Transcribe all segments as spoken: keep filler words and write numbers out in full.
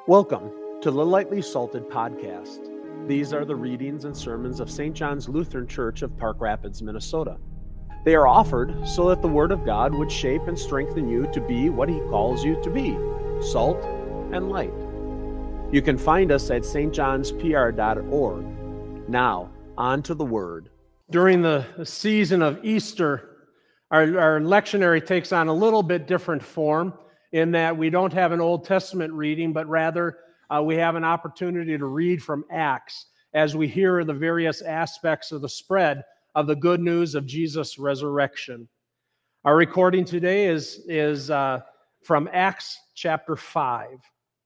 Welcome to the Lightly Salted Podcast. These are the readings and sermons of Saint John's Lutheran Church of Park Rapids, Minnesota. They are offered so that the Word of God would shape and strengthen you to be what He calls you to be, salt and light. You can find us at s t johns p r dot org. Now, on to the Word. During the season of Easter, our, our lectionary takes on a little bit different form in that we don't have an Old Testament reading, but rather uh, we have an opportunity to read from Acts as we hear the various aspects of the spread of the good news of Jesus' resurrection. Our recording today is, is uh, from Acts chapter five.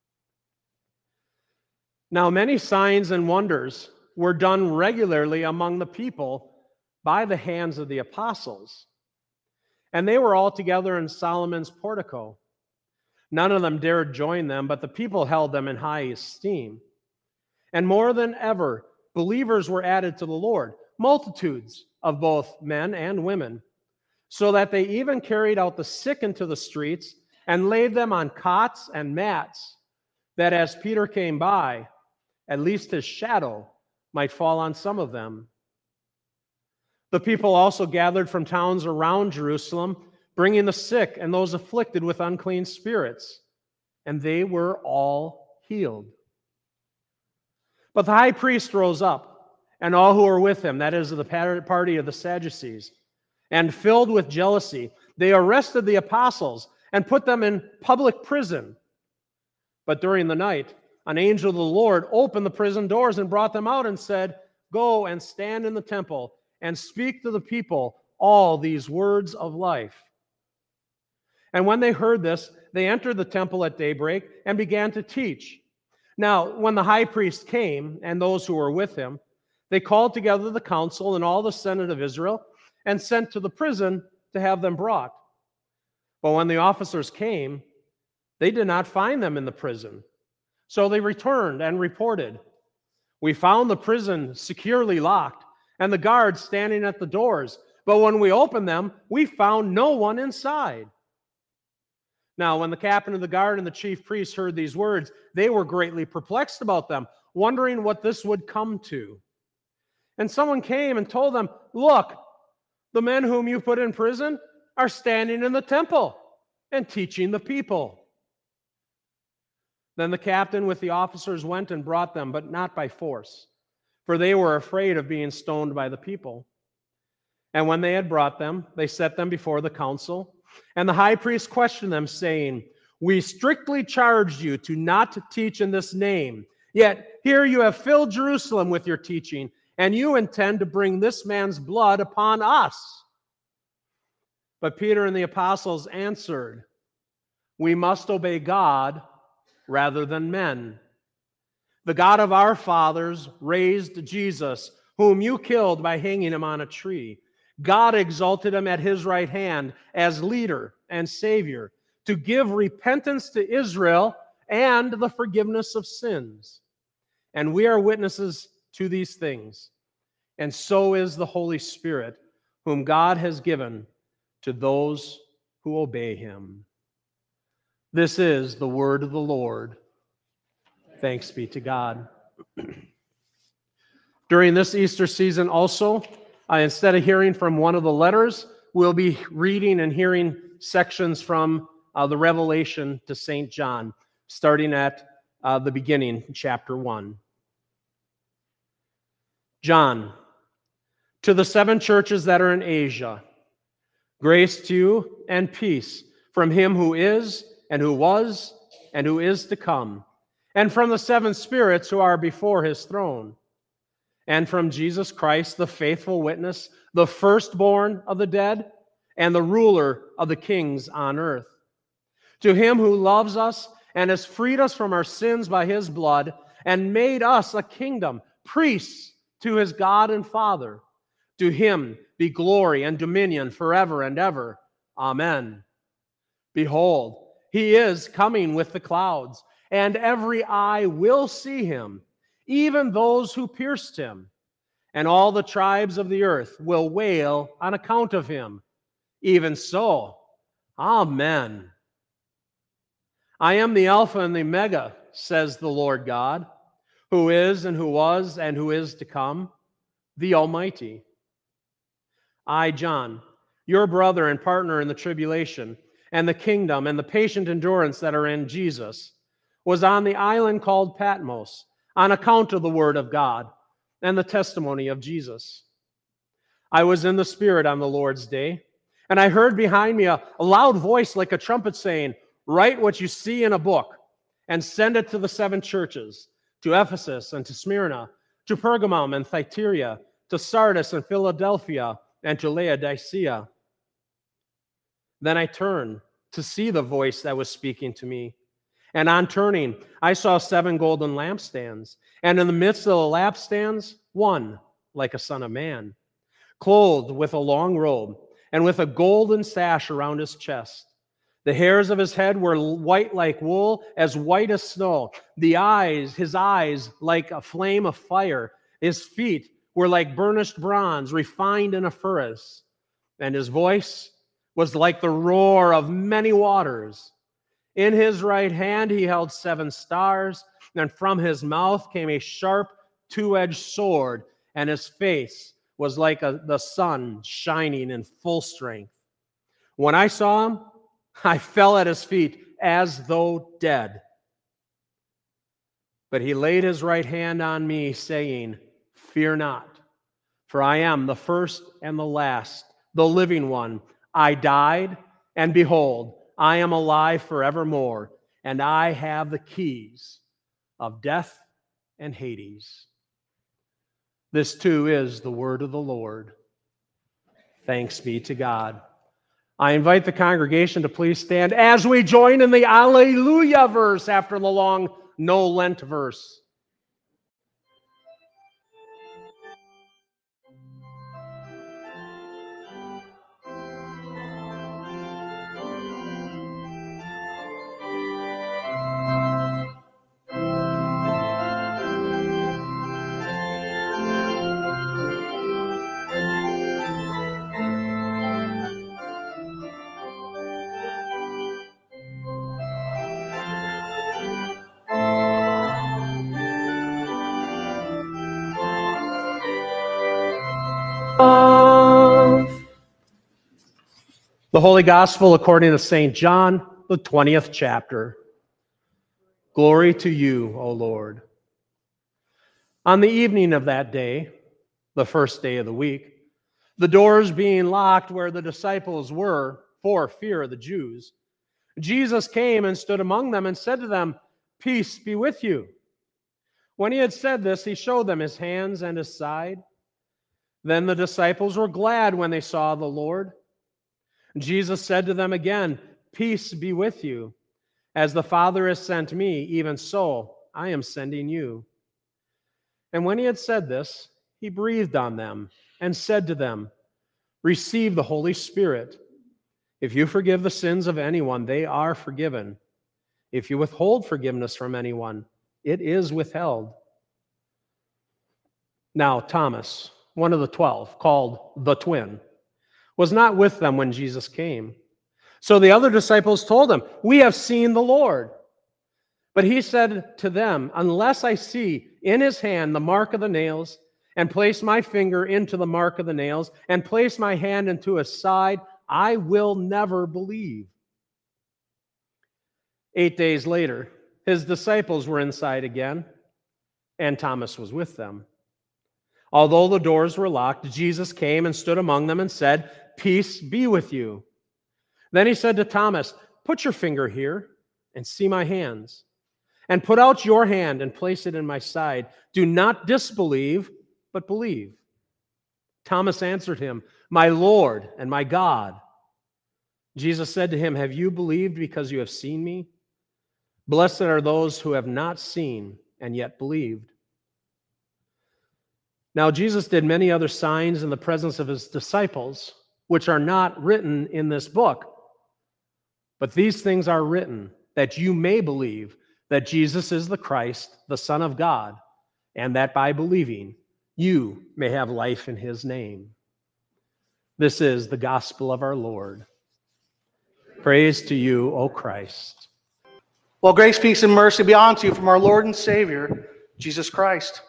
Now, many signs and wonders were done regularly among the people by the hands of the apostles, and they were all together in Solomon's portico. None of them dared join them, but the people held them in high esteem. And more than ever, believers were added to the Lord, multitudes of both men and women, so that they even carried out the sick into the streets and laid them on cots and mats, that as Peter came by, at least his shadow might fall on some of them. The people also gathered from towns around Jerusalem, bringing the sick and those afflicted with unclean spirits, and they were all healed. But the high priest rose up, and all who were with him, that is, the party of the Sadducees, and filled with jealousy, they arrested the apostles and put them in public prison. But during the night, an angel of the Lord opened the prison doors and brought them out and said, "Go and stand in the temple and speak to the people all these words of life." And when they heard this, they entered the temple at daybreak and began to teach. Now, when the high priest came and those who were with him, they called together the council and all the senate of Israel and sent to the prison to have them brought. But when the officers came, they did not find them in the prison. So they returned and reported, "We found the prison securely locked and the guards standing at the doors. But when we opened them, we found no one inside." Now, when the captain of the guard and the chief priests heard these words, they were greatly perplexed about them, wondering what this would come to. And someone came and told them, "Look, the men whom you put in prison are standing in the temple and teaching the people." Then the captain with the officers went and brought them, but not by force, for they were afraid of being stoned by the people. And when they had brought them, they set them before the council. And the high priest questioned them, saying, "We strictly charged you to not to teach in this name. Yet here you have filled Jerusalem with your teaching, and you intend to bring this man's blood upon us." But Peter and the apostles answered, "We must obey God rather than men. The God of our fathers raised Jesus, whom you killed by hanging him on a tree. God exalted him at his right hand as leader and savior to give repentance to Israel and the forgiveness of sins. And we are witnesses to these things. And so is the Holy Spirit, whom God has given to those who obey him." This is the word of the Lord. Thanks be to God. During this Easter season also, Uh, instead of hearing from one of the letters, we'll be reading and hearing sections from uh, the Revelation to Saint John, starting at uh, the beginning, chapter one. John, to the seven churches that are in Asia, grace to you and peace from him who is, and who was, and who is to come, and from the seven spirits who are before his throne, and from Jesus Christ, the faithful witness, the firstborn of the dead, and the ruler of the kings on earth. To him who loves us and has freed us from our sins by his blood, and made us a kingdom, priests to his God and Father. To him be glory and dominion forever and ever. Amen. Behold, he is coming with the clouds, and every eye will see him, even those who pierced him, and all the tribes of the earth will wail on account of him. Even so, Amen. I am the Alpha and the Omega, says the Lord God, who is and who was and who is to come, the Almighty. I, John, your brother and partner in the tribulation and the kingdom and the patient endurance that are in Jesus, was on the island called Patmos on account of the word of God and the testimony of Jesus. I was in the Spirit on the Lord's day, and I heard behind me a, a loud voice like a trumpet saying, "Write what you see in a book and send it to the seven churches, to Ephesus and to Smyrna, to Pergamum and Thyatira, to Sardis and Philadelphia, and to Laodicea." Then I turned to see the voice that was speaking to me. And on turning, I saw seven golden lampstands, and in the midst of the lampstands, one like a son of man, clothed with a long robe, and with a golden sash around his chest. The hairs of his head were white like wool, as white as snow. The eyes, his eyes like a flame of fire. His feet were like burnished bronze, refined in a furnace. And his voice was like the roar of many waters. In his right hand he held seven stars, and from his mouth came a sharp two-edged sword, and his face was like a, the sun shining in full strength. When I saw him, I fell at his feet as though dead. But he laid his right hand on me, saying, "Fear not, for I am the first and the last, the living one. I died, and behold, I am alive forevermore, and I have the keys of death and Hades." This too is the word of the Lord. Thanks be to God. I invite the congregation to please stand as we join in the Alleluia verse after the long No Lent verse. The Holy Gospel according to Saint John, the twentieth chapter. Glory to you, O Lord. On the evening of that day, the first day of the week, the doors being locked where the disciples were for fear of the Jews, Jesus came and stood among them and said to them, "Peace be with you." When he had said this, he showed them his hands and his side. Then the disciples were glad when they saw the Lord. Jesus said to them again, "Peace be with you. As the Father has sent me, even so I am sending you." And when he had said this, he breathed on them and said to them, "Receive the Holy Spirit. If you forgive the sins of anyone, they are forgiven. If you withhold forgiveness from anyone, it is withheld." Now Thomas, one of the twelve, called the twin, was not with them when Jesus came. So the other disciples told him, "We have seen the Lord." But he said to them, "Unless I see in his hand the mark of the nails, and place my finger into the mark of the nails, and place my hand into his side, I will never believe." Eight days later, his disciples were inside again, and Thomas was with them. Although the doors were locked, Jesus came and stood among them and said, "Peace be with you." Then he said to Thomas, "Put your finger here and see my hands, and put out your hand and place it in my side. Do not disbelieve, but believe." Thomas answered him, "My Lord and my God." Jesus said to him, "Have you believed because you have seen me? Blessed are those who have not seen and yet believed." Now Jesus did many other signs in the presence of his disciples, which are not written in this book. But these things are written that you may believe that Jesus is the Christ, the Son of God, and that by believing you may have life in his name. This is the gospel of our Lord. Praise to you, O Christ. Well, grace, peace, and mercy be unto you from our Lord and Savior, Jesus Christ.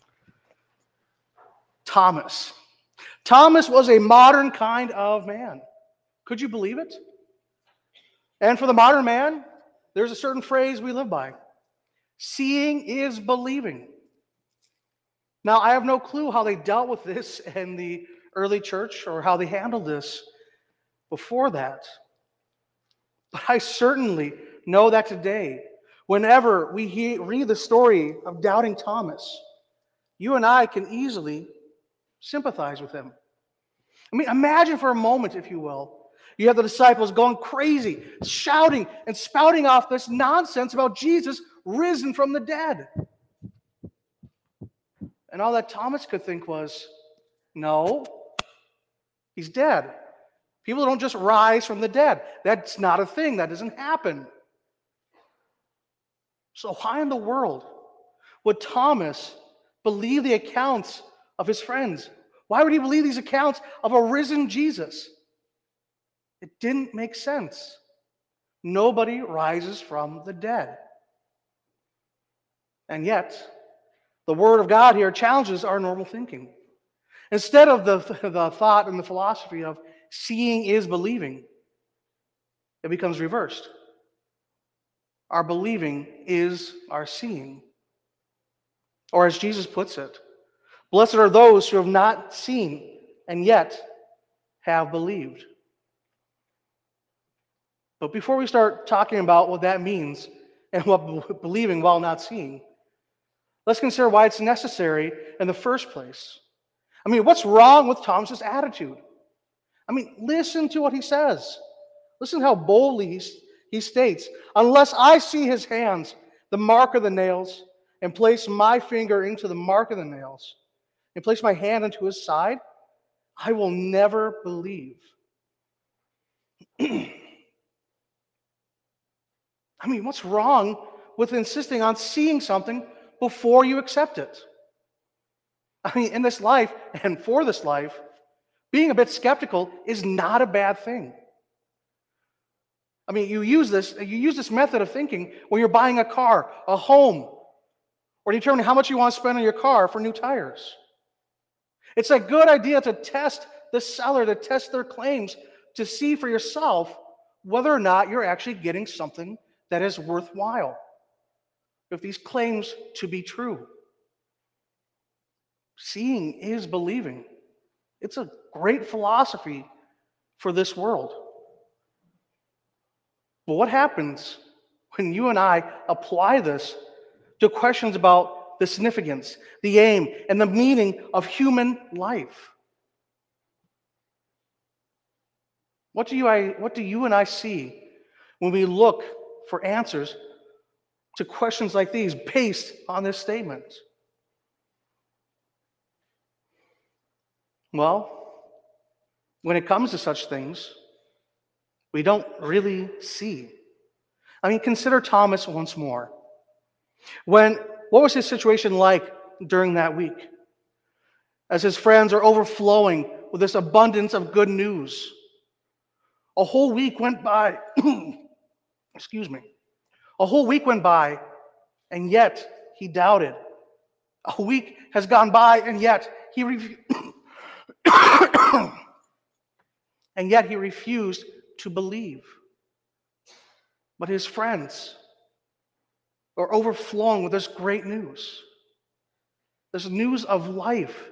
Thomas. Thomas was a modern kind of man. Could you believe it? And for the modern man, there's a certain phrase we live by. Seeing is believing. Now, I have no clue how they dealt with this in the early church or how they handled this before that. But I certainly know that today, whenever we hear, read the story of doubting Thomas, you and I can easily sympathize with him. I mean, imagine for a moment, if you will, you have the disciples going crazy, shouting and spouting off this nonsense about Jesus risen from the dead. And all that Thomas could think was, no, he's dead. People don't just rise from the dead. That's not a thing. That doesn't happen. So why in the world would Thomas believe the accounts of his friends? Why would he believe these accounts of a risen Jesus? It didn't make sense. Nobody rises from the dead. And yet, the Word of God here challenges our normal thinking. Instead of the, the thought and the philosophy of seeing is believing, it becomes reversed. Our believing is our seeing. Or as Jesus puts it, blessed are those who have not seen and yet have believed. But before we start talking about what that means and what believing while not seeing, let's consider why it's necessary in the first place. I mean, what's wrong with Thomas's attitude? I mean, listen to what he says. Listen how boldly he, he states, unless I see his hands, the mark of the nails, and place my finger into the mark of the nails, and place my hand into his side, I will never believe. I mean, what's wrong with insisting on seeing something before you accept it? I mean, in this life and for this life, being a bit skeptical is not a bad thing. I mean, you use this, you use this method of thinking when you're buying a car, a home, or determining how much you want to spend on your car for new tires. It's a good idea to test the seller, to test their claims, to see for yourself whether or not you're actually getting something that is worthwhile, if these claims to be true. Seeing is believing. It's a great philosophy for this world. But what happens when you and I apply this to questions about the significance, the aim, and the meaning of human life? What do you, I, what do you and I see when we look for answers to questions like these based on this statement? Well, when it comes to such things, we don't really see. I mean, consider Thomas once more. When, what was his situation like during that week? As his friends are overflowing with this abundance of good news. A whole week went by. Excuse me. A whole week went by, and yet he doubted. A week has gone by, and yet he refused. and yet he refused to believe. But his friends are overflowing with this great news, this news of life.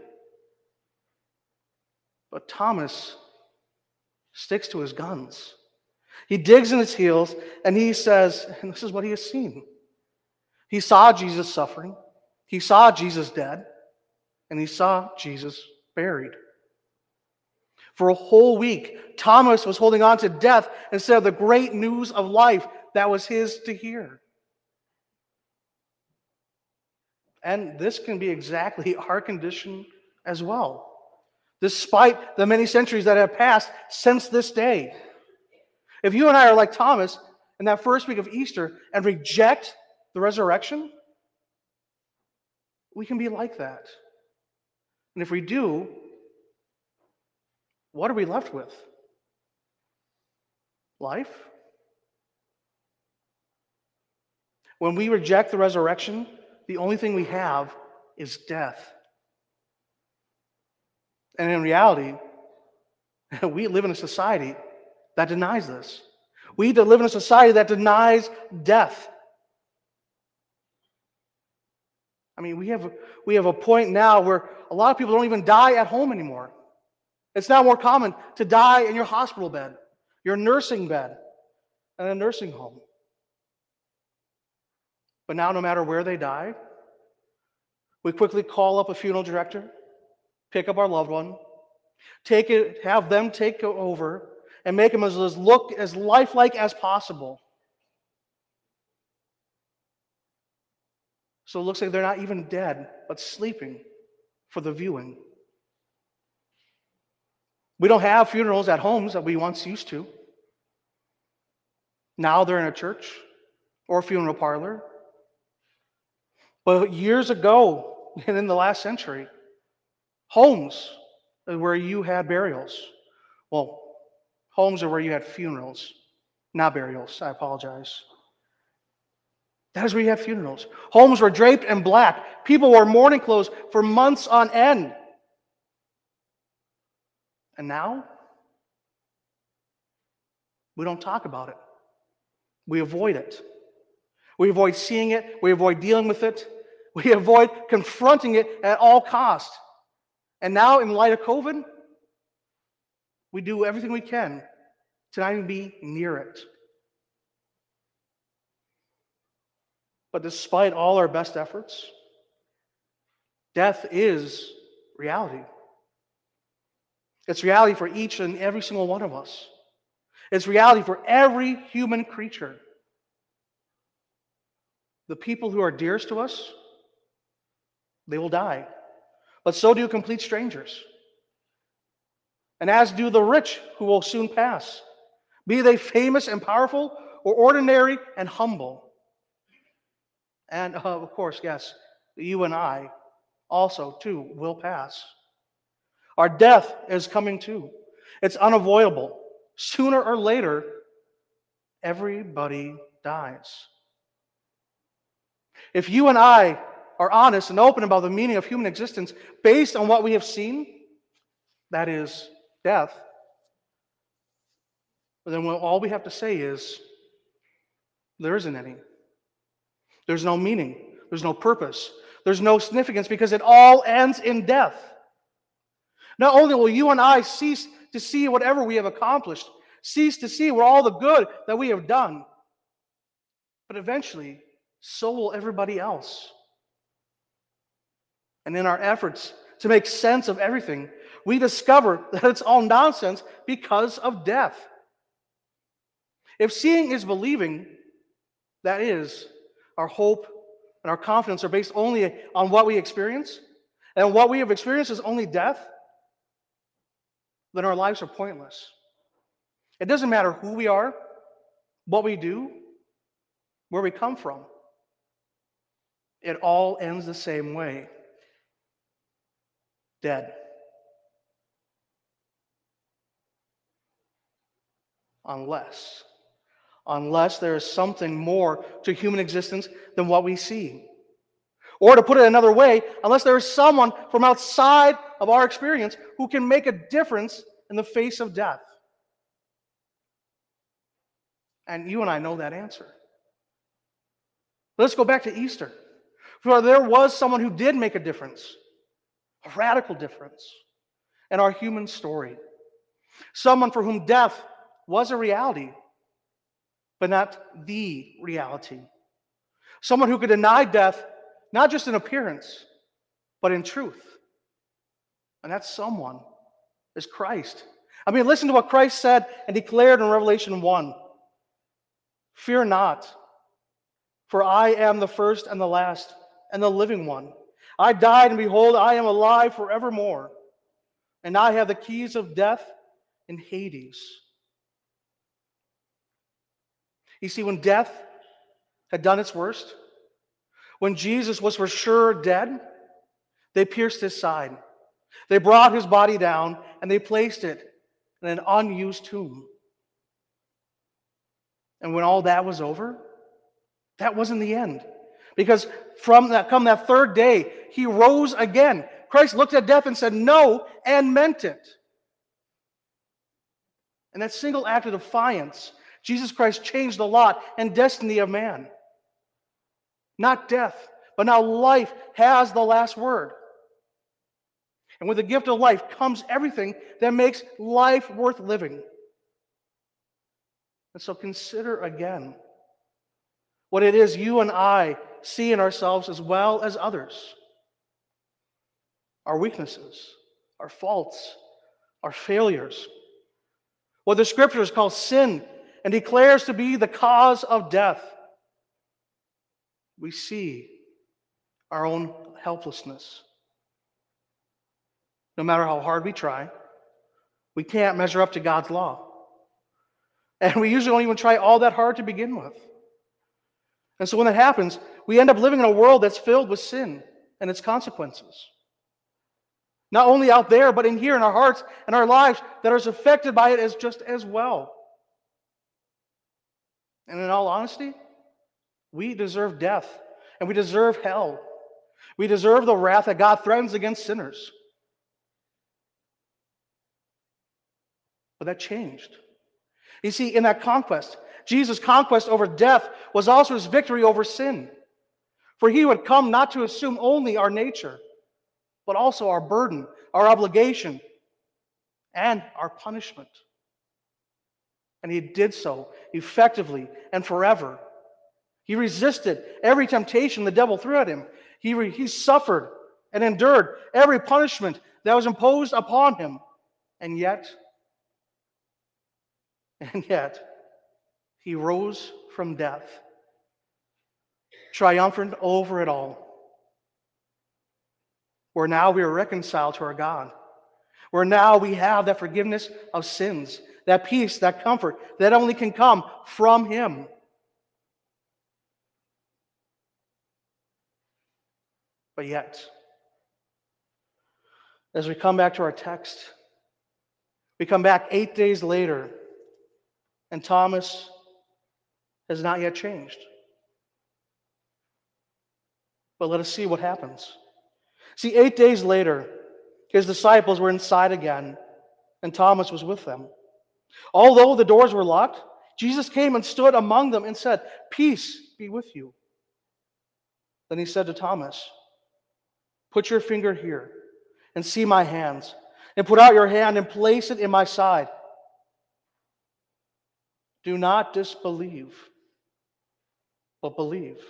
But Thomas sticks to his guns. He digs in his heels and he says, and this is what he has seen. He saw Jesus suffering, he saw Jesus dead, and he saw Jesus buried. For a whole week, Thomas was holding on to death instead of the great news of life that was his to hear. And this can be exactly our condition as well, despite the many centuries that have passed since this day. If you and I are like Thomas in that first week of Easter and reject the resurrection, we can be like that. And if we do, what are we left with? Life? When we reject the resurrection, the only thing we have is death. And in reality, we live in a society that denies this. We live in a society that denies death. I mean, we have, we have a point now where a lot of people don't even die at home anymore. It's now more common to die in your hospital bed, your nursing bed, and a nursing home. But now, no matter where they die, we quickly call up a funeral director, pick up our loved one, take it, have them take it over, and make them as, as look as lifelike as possible. So it looks like they're not even dead, but sleeping for the viewing. We don't have funerals at homes that we once used to. Now they're in a church or a funeral parlor. But years ago, and in the last century, homes are where you had burials. Well, homes are where you had funerals, not burials. I apologize. That is where you had funerals. Homes were draped in black. People wore mourning clothes for months on end. And now, we don't talk about it. We avoid it. We avoid seeing it. We avoid dealing with it. We avoid confronting it at all costs. And now, in light of COVID, we do everything we can to not even be near it. But despite all our best efforts, death is reality. It's reality for each and every single one of us. It's reality for every human creature. The people who are dearest to us, they will die. But so do complete strangers. And as do the rich who will soon pass, be they famous and powerful or ordinary and humble. And uh, of course, yes, you and I also, too, will pass. Our death is coming too. It's unavoidable. Sooner or later, everybody dies. If you and I are honest and open about the meaning of human existence based on what we have seen, that is, death, then all we have to say is, there isn't any. There's no meaning. There's no purpose. There's no significance because it all ends in death. Not only will you and I cease to see whatever we have accomplished, cease to see what all the good that we have done, but eventually, so will everybody else. And in our efforts to make sense of everything, we discover that it's all nonsense because of death. If seeing is believing, that is, our hope and our confidence are based only on what we experience, and what we have experienced is only death, then our lives are pointless. It doesn't matter who we are, what we do, where we come from. It all ends the same way. Dead. Unless, unless there is something more to human existence than what we see. Or to put it another way, unless there is someone from outside of our experience who can make a difference in the face of death. And you and I know that answer. Let's go back to Easter. For there was someone who did make a difference, a radical difference in our human story. Someone for whom death was a reality, but not the reality. Someone who could deny death, not just in appearance, but in truth. And that someone is Christ. I mean, listen to what Christ said and declared in Revelation one. Fear not, for I am the first and the last and the living one. I died, and behold, I am alive forevermore. And I have the keys of death and Hades. You see, when death had done its worst, when Jesus was for sure dead, they pierced his side. They brought his body down, and they placed it in an unused tomb. And when all that was over, That wasn't the end. Because from that, come that third day, he rose again. Christ looked at death and said no, and meant it. And that single act of defiance, Jesus Christ changed the lot and destiny of man. Not death, but now life has the last word. And with the gift of life comes everything that makes life worth living. And so consider again what it is you and I see in ourselves as well as others. Our weaknesses, our faults, our failures. What the Scriptures call sin and declares to be the cause of death. We see our own helplessness. No matter how hard we try, we can't measure up to God's law. And we usually don't even try all that hard to begin with. And so when that happens, we end up living in a world that's filled with sin and its consequences. Not only out there, but in here in our hearts and our lives that are as affected by it as just as well. And in all honesty, we deserve death and we deserve hell. We deserve the wrath that God threatens against sinners. But that changed. You see, in that conquest, Jesus' conquest over death was also his victory over sin. For he would come not to assume only our nature, but also our burden, our obligation, and our punishment. And he did so effectively and forever. He resisted every temptation the devil threw at him. He, re- he suffered and endured every punishment that was imposed upon him. And yet, and yet, he rose from death, triumphant over it all. Where now we are reconciled to our God. Where now we have that forgiveness of sins, that peace, that comfort that only can come from him. But yet, as we come back to our text, we come back eight days later, and Thomas has not yet changed. But let us see what happens. See, eight days later, his disciples were inside again, and Thomas was with them. Although the doors were locked, Jesus came and stood among them and said, "Peace be with you." Then he said to Thomas, "Put your finger here and see my hands, and put out your hand and place it in my side. Do not disbelieve, but believe."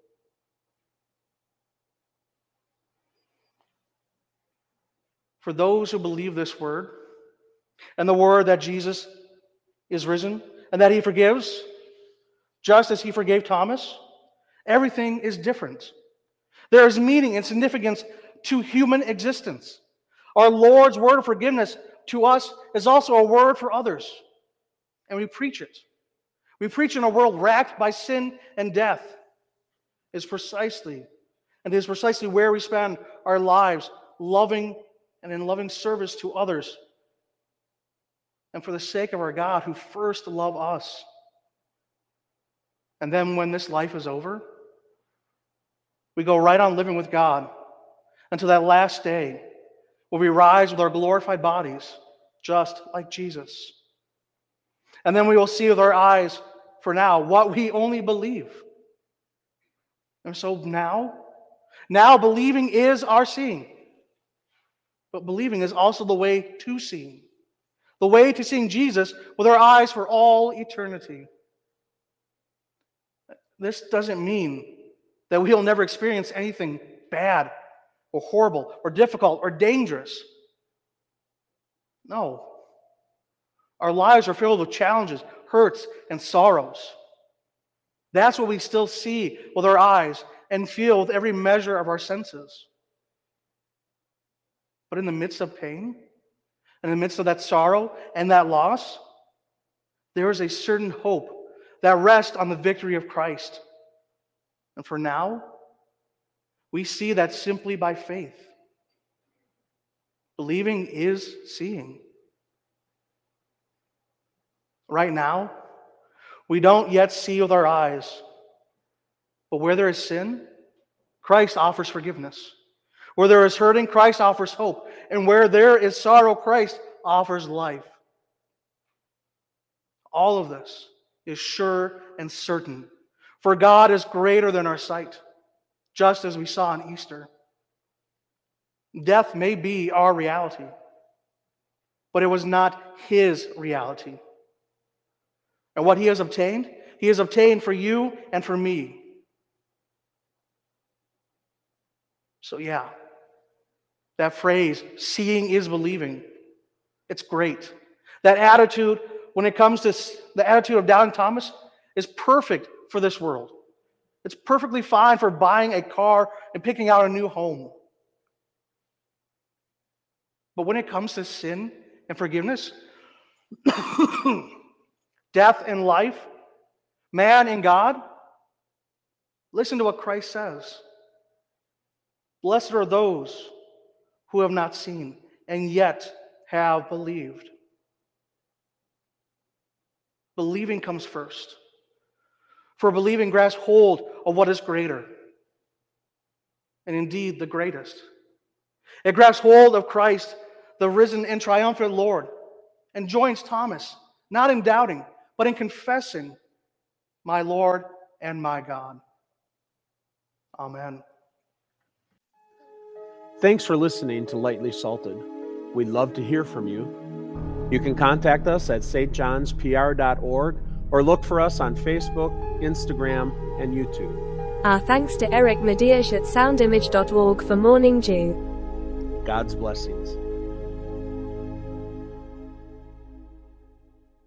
For those who believe this word, and the word that Jesus is risen, and that he forgives, just as he forgave Thomas, everything is different. There is meaning and significance to human existence. Our Lord's word of forgiveness to us is also a word for others, and we preach it. We preach in a world racked by sin and death. Is precisely, and is precisely where we spend our lives loving and in loving service to others, and for the sake of our God who first loved us. And then when this life is over, we go right on living with God until that last day where we rise with our glorified bodies, just like Jesus. And then we will see with our eyes, for now, what we only believe. And so now, now believing is our seeing. But believing is also the way to seeing. The way to seeing Jesus with our eyes for all eternity. This doesn't mean that we'll never experience anything bad or horrible or difficult or dangerous. No. Our lives are filled with challenges, hurts, and sorrows. That's what we still see with our eyes and feel with every measure of our senses. But in the midst of pain, in the midst of that sorrow and that loss, there is a certain hope that rests on the victory of Christ. And for now, we see that simply by faith. Believing is seeing. Right now, we don't yet see with our eyes, But where there is sin, Christ offers forgiveness. Where there is hurting, Christ offers hope. And where there is sorrow, Christ offers life. All of this is sure and certain. For God is greater than our sight, just as we saw on Easter. Death may be our reality, but it was not his reality. And what he has obtained, he has obtained for you and for me. So yeah, that phrase, seeing is believing, it's great. That attitude, when it comes to the attitude of doubting Thomas, is perfect for this world. It's perfectly fine for buying a car and picking out a new home. But when it comes to sin and forgiveness, death and life, man and God, listen to what Christ says. Blessed are those who have not seen and yet have believed. Believing comes first. For believing grasps hold of what is greater, and indeed the greatest. It grasps hold of Christ, the risen and triumphant Lord, and joins Thomas, not in doubting, but in confessing, my Lord and my God. Amen. Thanks for listening to Lightly Salted. We'd love to hear from you. You can contact us at s t johns p r dot org or look for us on Facebook, Instagram, and YouTube. Our thanks to Eric Mediash at sound image dot org for Morning Dew. God's blessings.